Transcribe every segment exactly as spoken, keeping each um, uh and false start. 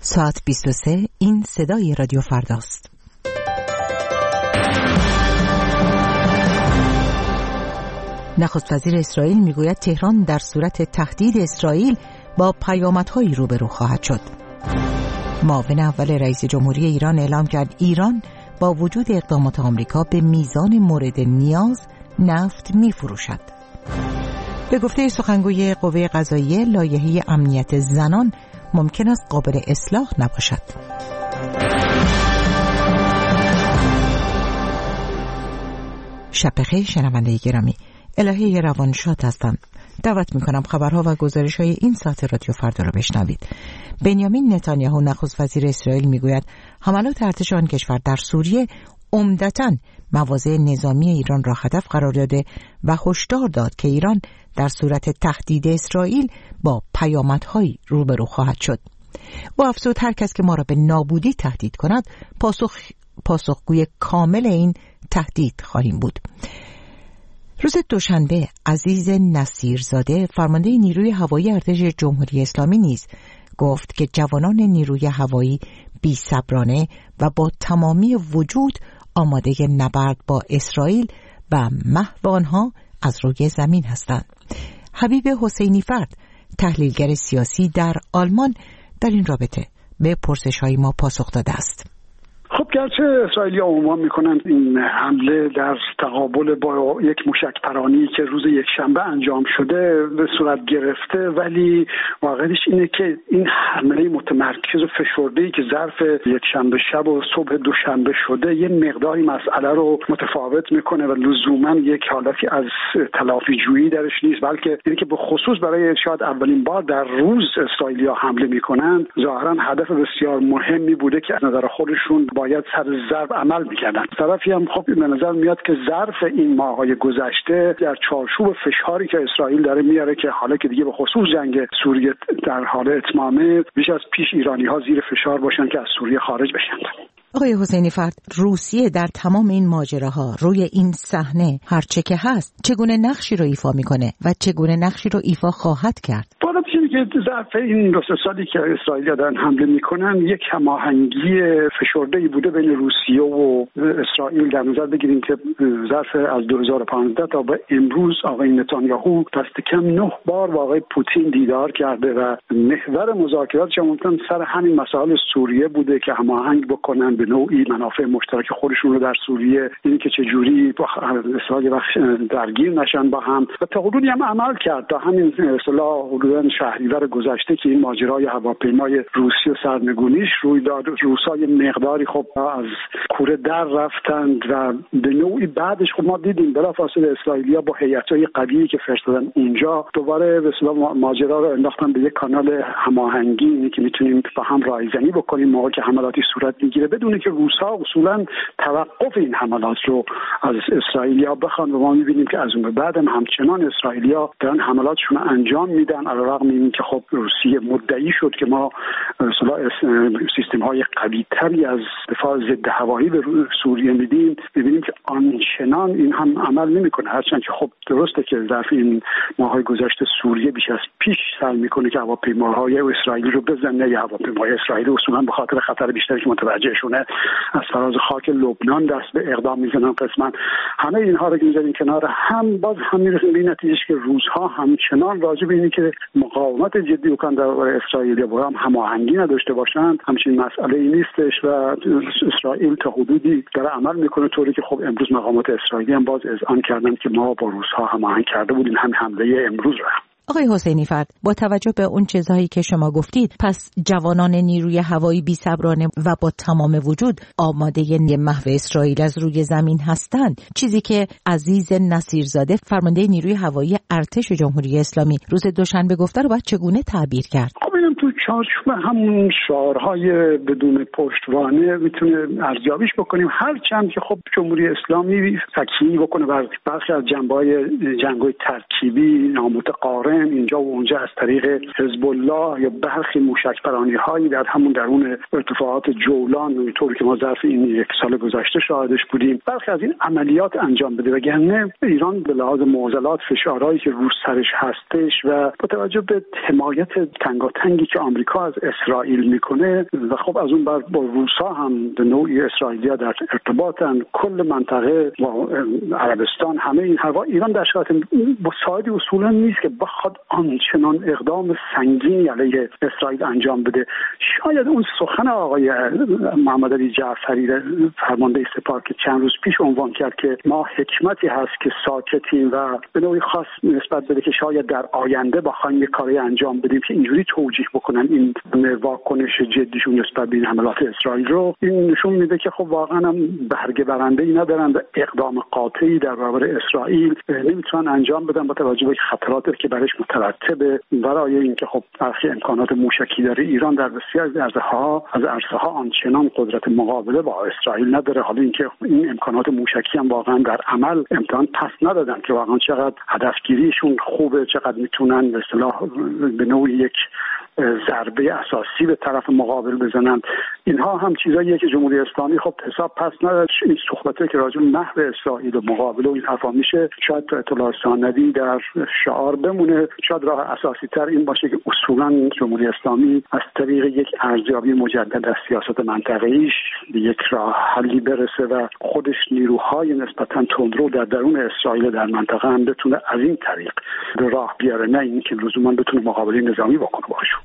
ساعت بیست و سه، این صدای رادیو فرداست. نخست وزیر اسرائیل میگوید تهران در صورت تهدید اسرائیل با پیامدهایی روبرو خواهد شد. معاون اول رئیس جمهوری ایران اعلام کرد ایران با وجود اقدامات آمریکا به میزان مورد نیاز نفت میفروشد. به گفته سخنگوی قوه قضاییه، لایحه امنیت زنان ممکن است قابل اصلاح نباشد. شب بخیر شنونده گرامی، الهه روانشاد هستم. دعوت میکنم خبرها و گزارش های این ساعت رادیو فردا را بشنوید. بنیامین نتانیاهو نخست وزیر اسرائیل میگوید حملات ارتش آن کشور در سوریه عمدتاً مواضع نظامی ایران را هدف قرار داده و هشدار داد که ایران در صورت تهدید اسرائیل با پیامدهایی روبرو خواهد شد. او افزود هر کس که ما را به نابودی تهدید کند پاسخ پاسخگوی کامل این تهدید خواهیم بود. روز دوشنبه عزیز نصیرزاده فرمانده نیروی هوایی ارتش جمهوری اسلامی نیز گفت که جوانان نیروی هوایی بی‌صبرانه و با تمامی وجود آماده نبرد با اسرائیل و محو آنها از روی زمین هستند. حبیب حسینی فرد، تحلیلگر سیاسی در آلمان، در این رابطه به پرسش‌های ما پاسخ داده است. خب گرچه اسرائیلی‌ها عنوان می‌کنند این حمله در تقابل با یک موشک پرانی که روز یکشنبه انجام شده به صورت گرفته، ولی واقعیتش اینه که این حمله متمرکز و فشرده‌ای که ظرف یکشنبه شب و صبح دوشنبه شده یه مقداری مسئله رو متفاوت می‌کنه و لزوماً یک حالتی از تلافی جویی درش نیست، بلکه اینه که به خصوص برای شاید اولین بار در روز اسرائیلی‌ها حمله می‌کنند ظاهراً هدف بسیار مهمی بوده که از نظر خودشون باید سر ضرب عمل می‌کردن. طرفی هم خب به نظر میاد که ظرف این ماه‌های گذشته در چارچوب فشاری که اسرائیل داره میاره که حالا که دیگه به خصوص جنگ سوریه در حال اتمامه، بیش از پیش ایرانی‌ها زیر فشار باشن که از سوریه خارج بشن. آقای حسینی فرد، روسیه در تمام این ماجراها روی این صحنه هرچه که هست چگونه نقشی رو ایفا میکنه و چگونه نقشی رو ایفا خواهد کرد؟ باید چیزی که ظرف این دو سه سالی که اسرائیل دارن حمله میکنن یک هماهنگی فشرده‌ای بوده بین روسیه و اسرائیل. در نظر بگیریم که ظرف از دو هزار و پانزده تا به امروز آقای نتانیاهو دست کم نه بار با آقای پوتین دیدار کرده و محور مذاکراتش عموما سر همین مسائل سوریه بوده که هماهنگ بکنن به نوعی منافع مشترک خودشون رو در سوریه، این که چه جوری با اسرائیل وقت درگیر نشن با هم و تا حدودی هم عمل کرد. تا همین اصطلاح حدوداً شهریور گذشته که این ماجرای هواپیمای روسی و سرنگونیش روی داد، روسای مقداری خب از کوره در رفتند و به نوعی بعدش خب ما دیدیم بلافاصله اسرائیلیا با هیئت‌های قوی که فرستادن اونجا دوباره به اصطلاح ماجرا رو انداختن به یک کانال هماهنگی که میتونیم با هم رایزنی بکنیم موقعی که حملاتی صورت میگیره، بدون که روس‌ها اصولاً توقف این حملات رو از اسرائیلیا بخوان. و ما می‌بینیم که از اون به بعد هم همچنان اسرائیلیا دارن حملاتشون رو انجام میدن، علیرغم اینکه خب روسیه مدعی شد که ما اصطلاح سیستم‌های قوی‌تری از دفاع ضد هوایی به سوریه میدیم. می‌بینیم که آنچنان این هم عمل نمی‌کنه، هرچند که خب درسته که ظرف این ماه‌های گذشته سوریه بیش از پیش سعی می‌کنه که هواپیماهای اسرائیلی رو بزنه یا هواپیماهای اسرائیلی اصولاً به خاطر خطر بیشتری که متوجه شونه از فراز خاک لبنان دست به اقدام میزنن. قسماً همه اینها رو که می‌ذاریم کنار هم، باز هم می‌رسیم به این نتیجه که روزها همچنان راجع به اینی که مقاومت جدی بکنن در اسرائیل با هم هماهنگی نداشته باشند همچین مسئله ای نیستش و اسرائیل تا حدودی داره عمل میکنه، طوری که خب امروز مقامات اسرائیلی هم باز اذعان کردن که ما با روس‌ها هماهنگ کرده بودیم هم حمله امروز رو. آقای حسینی فرد، با توجه به اون چیزهایی که شما گفتید، پس جوانان نیروی هوایی بی‌صبرانه و با تمام وجود آماده محو اسرائیل از روی زمین هستند، چیزی که عزیز نصیرزاده فرمانده نیروی هوایی ارتش جمهوری اسلامی روز دوشنبه گفته رو باید چگونه تعبیر کرد؟ خب اینم تو چارچوب همون شعارهای بدون پشتوانه میتونه ارزیابیش بکنیم، هرچند که خب جمهوری اسلامی تکیه بکنه بر برخی از جنبه‌های جنگ‌های ترکیبی نامتقارن یمن اینجا و اونجا از طریق حزب الله یا برخی موشک‌پرانی هایی در همون درون ارتفاعات جولان اینطوری که ما ظرف این یک سال گذشته شاهدش بودیم برخی از این عملیات انجام بده، وگرنه ایران به لحاظ معضلات فشارهایی که رو سرش هستش و با توجه به حمایت تنگاتنگی که آمریکا از اسرائیل میکنه و خب از اون بر با روسا هم به نوعی اسرائیلیا در ارتباطن، کل منطقه با عربستان همه این هوا، ایران در شرایط مساعدی اصولا نیست که بخواد آنچنان اقدام سنگینی علیه اسرائیل انجام بده. شاید اون سخن آقای محمد علی جعفری فرمانده سپاه که چند روز پیش عنوان کرد که ما حکمتی هست که ساکتیم و به نوعی خاص نسبت بده که شاید در آینده بخوایم یک کاری انجام بدیم که اینجوری توجیه بکنن این واکنش جدیشون نسبت به این حملات اسرائیل رو، این نشون میده که خب واقعا هم برگه برنده‌ای ندارن و اقدام قاطعی در برابر اسرائیل نمیتونن انجام بدن با توجه به خطراتی که برایش مترتبه، برای اینکه خب برخی امکانات موشکی داره ایران در بسیاری از عرصه‌ها از عرصه‌ها آنچنان قدرت مقابله با اسرائیل نداره. حالا اینکه این امکانات موشکی هم واقعا در عمل امتحان پس ندادن که واقعا چقدر هدفگیریشون خوبه، چقدر میتونن به اصطلاح به نوعی یک ضربه اساسی به طرف مقابل بزنن. اینها هم چیزاییه که جمهوری اسلامی خب حساب پس نداد. این صحبته که راجع به نحو اسرائیل و مقابله و این حرفا میشه شاید تو اطلاع ثانوی در شعار بمونه، شاید راه اساسی تر این باشه که اصولا جمهوری اسلامی از طریق یک ارزیابی مجدد از سیاست منطقه‌ایش به یک راه حلی برسه و خودش نیروهای نسبتا تندرو در درون اسرائیل در منطقه هم بتونه از این طریق به راه بیاره، نه اینکه لزوما بتونه مقابله نظامی بکنه باشه.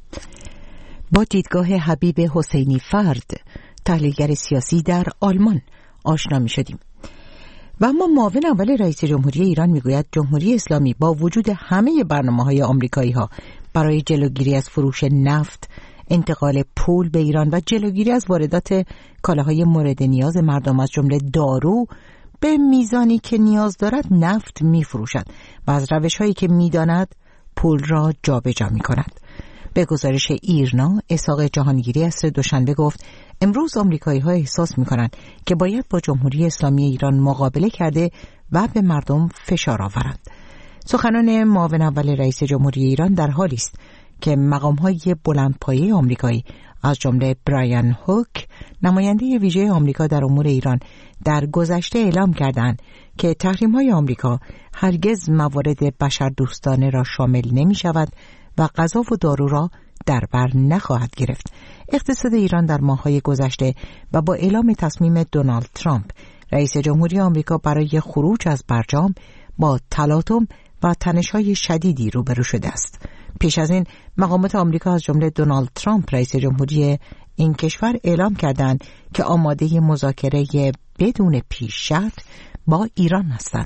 با دیدگاه حبیب حسینی فرد، تحلیلگر سیاسی در آلمان آشنا می شدیم. و اما معاون اول رئیس جمهوری ایران می گوید جمهوری اسلامی با وجود همه برنامه های آمریکایی ها برای جلوگیری از فروش نفت، انتقال پول به ایران و جلوگیری از واردات کالاهای مورد نیاز مردم از جمله دارو به میزانی که نیاز دارد نفت می فروشد و از روش هایی که می داند پول را جابجا می کند. به گزارش ایرنا، اسحاق جهانگیری عصر دوشنبه گفت امروز آمریکایی ها احساس می کنند که باید با جمهوری اسلامی ایران مقابله کرده و به مردم فشار آورند. سخنان معاون اول رئیس جمهوری ایران در حالی است که مقام های بلندپایه آمریکایی از جمله برایان هوک، نماینده ویژه آمریکا در امور ایران، در گذشته اعلام کردند که تحریم های آمریکا هرگز موارد بشردوستانه را شامل نمی شود و غذا و دارو را در بر نخواهد گرفت. اقتصاد ایران در ماه‌های گذشته و با اعلام تصمیم دونالد ترامپ رئیس جمهوری آمریکا برای خروج از برجام با تلاطم و تنش‌های شدیدی روبرو شده است. پیش از این مقامات آمریکا از جمله دونالد ترامپ رئیس جمهوری این کشور اعلام کردند که آماده مذاکره بدون پیش شرط با ایران هستند.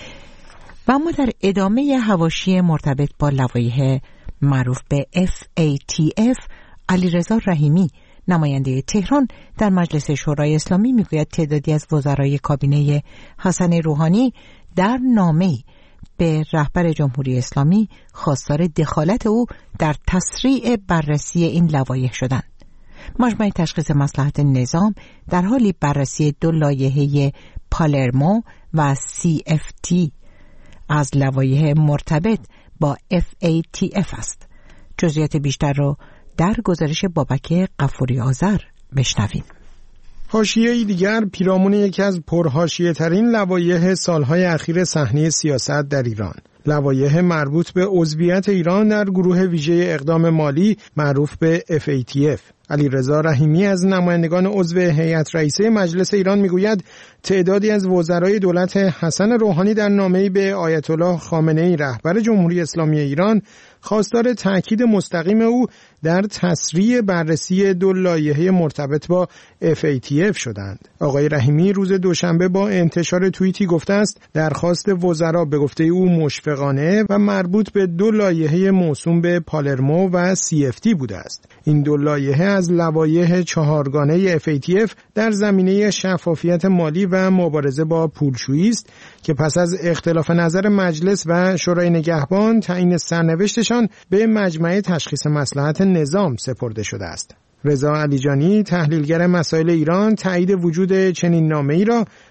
و اما در ادامه حواشی مرتبط با لوایح معروف به اف ای تی اف، علیرضا رحیمی، نماینده تهران در مجلس شورای اسلامی، میگوید تعدادی از وزرای کابینه حسن روحانی در نامه‌ای به رهبر جمهوری اسلامی خواستار دخالت او در تسریع بررسی این لوایح شدند. مجمع تشخیص مصلحت نظام در حالی بررسی دو لایحه پالرمو و سی اف تی از لوایح مرتبط با اف ای تی اف است. جزئیات بیشتر رو در گزارش بابک غفوری آذر بشنویم. حاشیه‌ای دیگر پیرامون یکی از پرحاشیه ترین لوایح سالهای اخیر صحنه سیاست در ایران، لوایح مربوط به عضویت ایران در گروه ویژه اقدام مالی معروف به اف ای تی اف. علیرضا رحیمی از نمایندگان عضو هیئت رئیسه مجلس ایران میگوید تعدادی از وزرای دولت حسن روحانی در نامه‌ای به آیت الله خامنه‌ای رهبر جمهوری اسلامی ایران خواستار تأکید مستقیم او در تسریع بررسی دو لایحه مرتبط با اف ای تی اف شدند. آقای رحیمی روز دوشنبه با انتشار توییتی گفته است درخواست وزرا به گفته او مشفقانه و مربوط به دو لایحه موسوم به پالرمو و سی اف تی بوده است. این دو لایحه از لوایح چهارگانه اف ای تی اف در زمینه شفافیت مالی و مبارزه با پولشویی است که پس از اختلاف نظر مجلس و شورای نگهبان تعیین سرنوشتشان به مجمع تشخیص مصلحت نظام سپرده شده است. رضا علیجانی، تحلیلگر مسائل ایران، تایید وجود چنین نامه‌ای را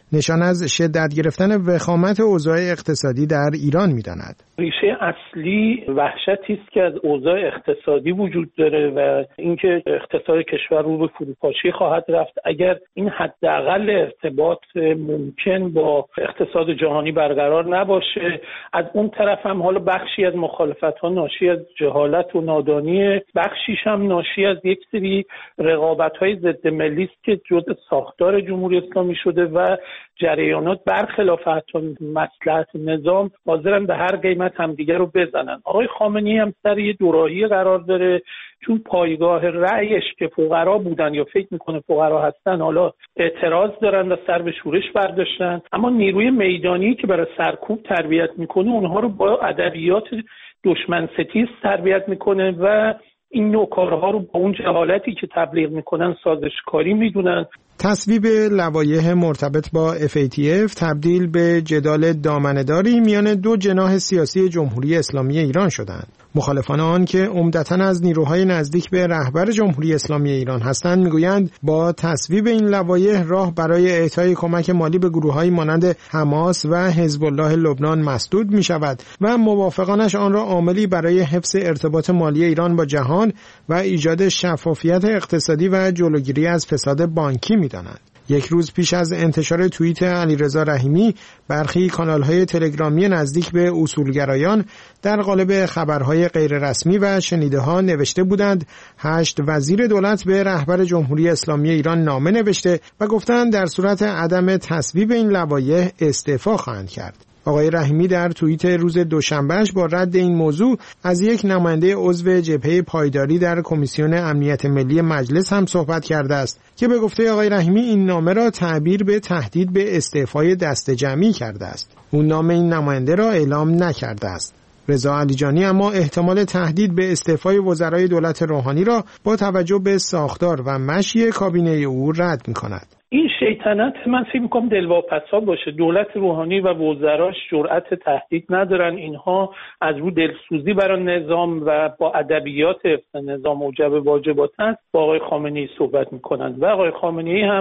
نشان از شدت گرفتن وخامت اوضاع اقتصادی در ایران می‌داند. ریشه اصلی وحشتی است که از اوضاع اقتصادی وجود داره و اینکه اقتصاد کشور رو به فروپاشی خواهد رفت اگر این حداقل ارتباط ممکن با اقتصاد جهانی برقرار نباشه. از اون طرف هم حالا بخشی از مخالفت‌ها ناشی از جهالت و نادانی، بخشیش هم ناشی از یک سری رقابت‌های ضد ملی است که جزء ساختار جمهوری اسلامی شده و جریانات برخلاف حتی مصلحت نظام حاضرن به هر قیمت همدیگه رو بزنن. آقای خامنه‌ای هم سر یه دوراهی قرار داره، چون پایگاه رأیش که فقرا بودن یا فکر میکنه فقرا هستن حالا اعتراض دارن و سر به شورش برداشتن، اما نیروی میدانی که برای سرکوب تربیت میکنه اونها رو با ادبیات دشمن ستیز تربیت میکنه و این نوع کارها رو با اون جهالتی که تبلیغ میکنن سازشکاری میدونن. تصویب لوایح مرتبط با اف ای تی اف تبدیل به جدال دامنه‌داری میان دو جناح سیاسی جمهوری اسلامی ایران شدند. مخالفان آن که عمدتاً از نیروهای نزدیک به رهبر جمهوری اسلامی ایران هستند میگویند با تصویب این لوایح راه برای اعطای کمک مالی به گروه‌هایی مانند حماس و حزب الله لبنان مسدود می‌شود و موافقانش آن را عاملی برای حفظ ارتباط مالی ایران با جهان و ایجاد شفافیت اقتصادی و جلوگیری از فساد بانکی می‌دانند. یک روز پیش از انتشار توییت علیرضا رحیمی، برخی کانال‌های تلگرامی نزدیک به اصولگرایان در قالب خبرهای غیررسمی و شنیده‌ها نوشته بودند هشت وزیر دولت به رهبر جمهوری اسلامی ایران نامه نوشته و گفتند در صورت عدم تصویب این لوایح استعفا خواهند کرد. آقای رحیمی در توییت روز دوشنبهش با رد این موضوع از یک نماینده عضو جبهه پایداری در کمیسیون امنیت ملی مجلس هم صحبت کرده است که به گفته آقای رحیمی این نامه را تعبیر به تهدید به استعفای دست جمعی کرده است. اون نام این نماینده را اعلام نکرده است. رضا علیجانی اما احتمال تهدید به استعفای وزرای دولت روحانی را با توجه به ساختار و مشی کابینه او رد می‌کند. این شیطنت من فکر می‌کنم دلواپسا باشه. دولت روحانی و وزراش جرأت تهدید ندارن. اینها از رو دلسوزی برای نظام و با ادبیات حفظ نظام اوجب واجبات است با آقای خامنه‌ای صحبت می‌کنند و آقای خامنه‌ای هم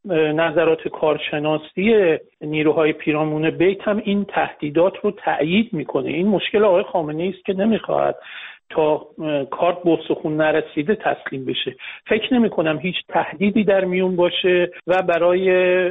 نظرات کارشناسی نیروهای پیرامون بیت هم این تهدیدات رو تأیید میکنه. این مشکل آقای خامنه‌ای است که نمیخواهد تا کارت به استخوان نرسیده تسلیم بشه. فکر نمی کنم هیچ تهدیدی در میون باشه و برای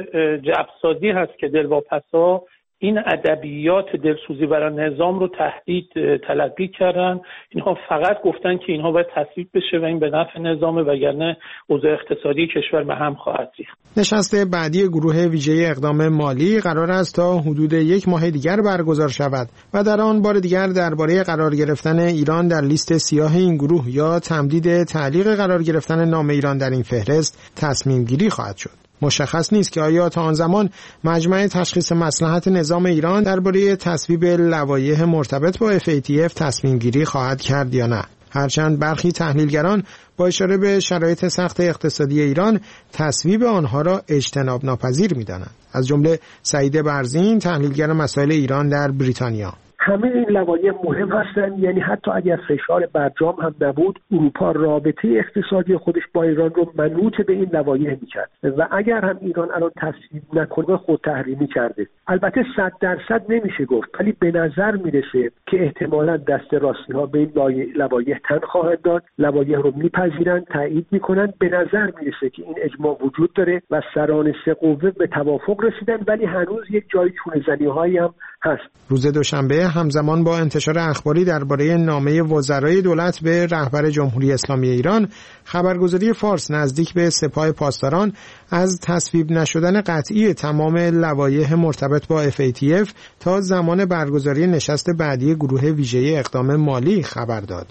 جبسازی هست که دلواپسا این ادبیات دلسوزی برای نظام رو تهدید تلقی کردن. اینها فقط گفتن که اینها باید تصویب بشه و این به نفع نظامه، وگرنه اوضاع اقتصادی کشور به هم خواهد ریخت. نشست بعدی گروه ویژه اقدام مالی قرار است تا حدود یک ماه دیگر برگزار شود و در آن بار دیگر درباره قرار گرفتن ایران در لیست سیاه این گروه یا تمدید تعلیق قرار گرفتن نام ایران در این فهرست تصمیم گیری خواهد شد. مشخص نیست که آیا تا آن زمان مجمع تشخیص مصلحت نظام ایران درباره تصویب لوایح مرتبط با اف ای تی اف تصمیم گیری خواهد کرد یا نه. هرچند برخی تحلیلگران با اشاره به شرایط سخت اقتصادی ایران تصویب آنها را اجتناب ناپذیر می‌دانند. از جمله سعید برزین، تحلیلگر مسائل ایران در بریتانیا. همه این لوایح مهم هستند، یعنی حتی اگر فشار برجام هم نبود اروپا رابطه اقتصادی خودش با ایران رو منوط به این لوایح میکرد و اگر هم ایران الان تصویب نکنه خود تحریمی کرده. البته صد درصد نمیشه گفت، ولی به نظر میرسه که احتمالاً دست راستی ها به این لوایح تن خواهد داد، لوایح رو میپذیرن، تایید میکنن. به نظر میرسه که این اجماع وجود داره و سران سه قوه به توافق رسیدن، ولی هنوز یک جای چونه زنی هایی هم هست. روز دوشنبه همزمان با انتشار اخباری درباره نامه وزرای دولت به رهبر جمهوری اسلامی ایران، خبرگزاری فارس نزدیک به سپاه پاسداران از تصویب نشدن قطعی تمام لوایح مرتبط با اف ای تی اف تا زمان برگزاری نشست بعدی گروه ویژه اقدام مالی خبر داد.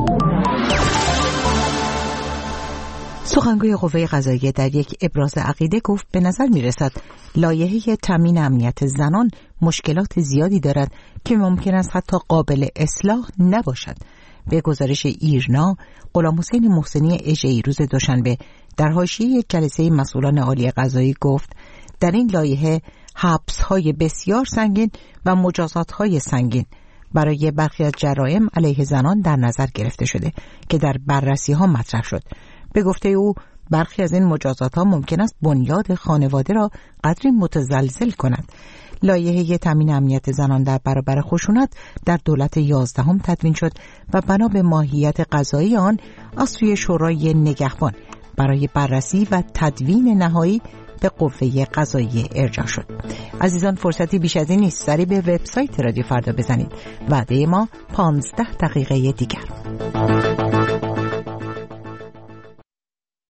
سخنگوی قوه قضاییه در یک ابراز عقیده گفت به نظر می رسد لایحه تامین امنیت زنان مشکلات زیادی دارد که ممکن است حتی قابل اصلاح نباشد. به گزارش ایرنا، غلامحسین محسنی اژه‌ای روز دوشنبه در حاشیه یک جلسه مسئولان عالی قضایی گفت در این لایحه حبس‌های بسیار سنگین و مجازات‌های سنگین برای برخی از جرایم علیه زنان در نظر گرفته شده که در بررسی‌ها مطرح شد. به گفته او برخی از این مجازات ها ممکن است بنیاد خانواده را قدری متزلزل کند. لایحه تامین امنیت زنان در برابر خشونت در دولت یازدهم تدوین شد و بنا به ماهیت قضایی آن از سوی شورای نگهبان برای بررسی و تدوین نهایی به قوه قضاییه ارجاع شد. عزیزان، فرصتی بیش از این نیست. سری به وبسایت رادیو فردا بزنید. وعده ما پانزده دقیقه دیگر.